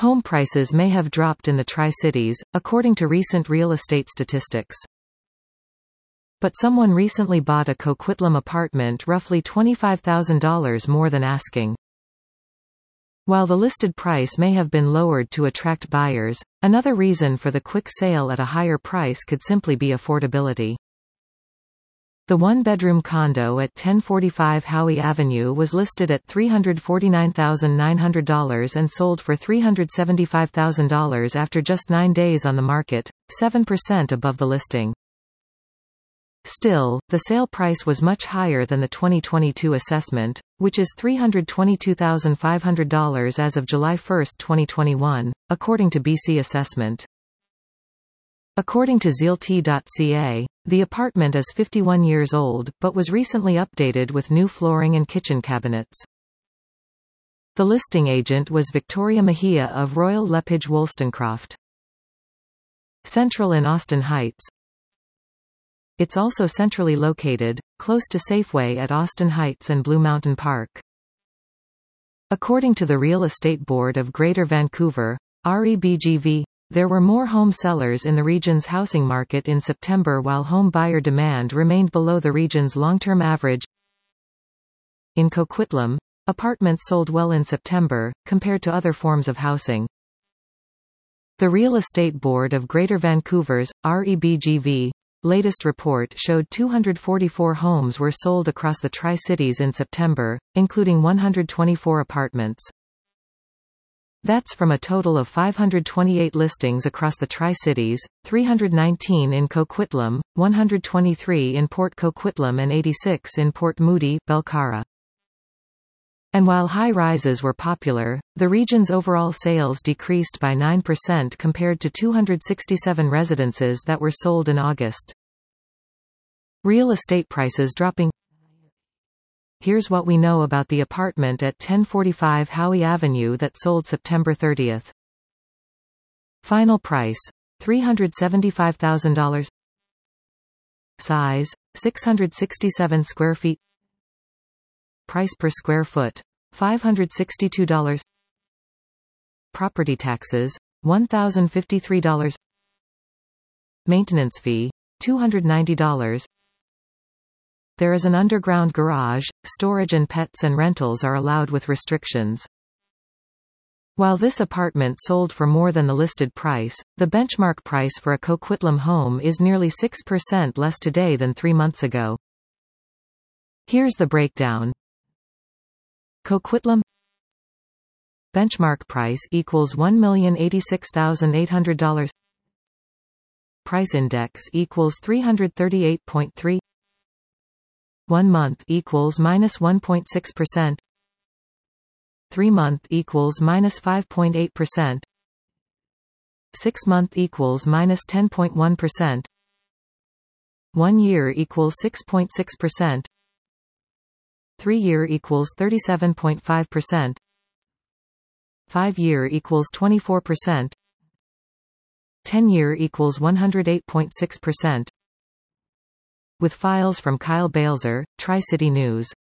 Home prices may have dropped in the Tri-Cities, according to recent real estate statistics. But someone recently bought a Coquitlam apartment roughly $25,000 more than asking. While the listed price may have been lowered to attract buyers, another reason for the quick sale at a higher price could simply be affordability. The one-bedroom condo at 1045 Howe Avenue was listed at $349,900 and sold for $375,000 after just 9 days on the market, 7% above the listing. Still, the sale price was much higher than the 2022 assessment, which is $322,500 as of July 1, 2021, according to BC Assessment. According to Zealty.ca, the apartment is 51 years old, but was recently updated with new flooring and kitchen cabinets. The listing agent was Victoria Mejia of Royal LePage Wollstonecroft. Central in Austin Heights. It's also centrally located, close to Safeway at Austin Heights and Blue Mountain Park. According to the Real Estate Board of Greater Vancouver, REBGV, there were more home sellers in the region's housing market in September while home buyer demand remained below the region's long-term average. In Coquitlam, apartments sold well in September, compared to other forms of housing. The Real Estate Board of Greater Vancouver's, REBGV, latest report showed 244 homes were sold across the Tri-Cities in September, including 124 apartments. That's from a total of 528 listings across the Tri-Cities, 319 in Coquitlam, 123 in Port Coquitlam and 86 in Port Moody, Belcara. And while high-rises were popular, the region's overall sales decreased by 9% compared to 267 residences that were sold in August. Real estate prices dropping. Here's what we know about the apartment at 1045 Howe Avenue that sold September 30. Final price: $375,000. Size: 667 square feet. Price per square foot: $562. Property taxes: $1,053. Maintenance fee: $290. There is an underground garage. Storage and pets and rentals are allowed with restrictions. While this apartment sold for more than the listed price, the benchmark price for a Coquitlam home is nearly 6% less today than 3 months ago. Here's the breakdown. Coquitlam benchmark price equals $1,086,800. Price index equals 338.3. 1 month equals -1.6%. 3 month equals -5.8%. 6 month equals -10.1%. 1 year equals 6.6%. 3 year equals 37.5%. 5 year equals 24%. 10 year equals 108.6%. With files from Kyle Balzer, Tri-City News.